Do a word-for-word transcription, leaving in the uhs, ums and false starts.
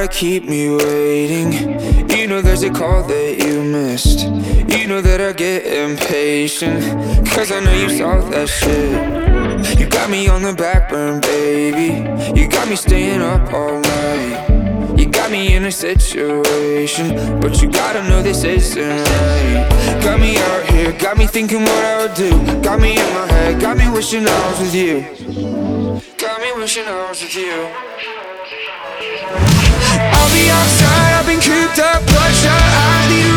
keep me waiting. You know there's a call that you missed. You know that I get impatient, cause I know you saw that shit. You got me on the back burn, baby. You got me staying up all night. You got me in a situation, but you gotta know this isn't right. Got me out here, got me thinking what I would do. Got me in my head, got me wishing I was with you. Got me wishing I was with you. I'll be outside, I've been cooped up, bloodshot eyes, need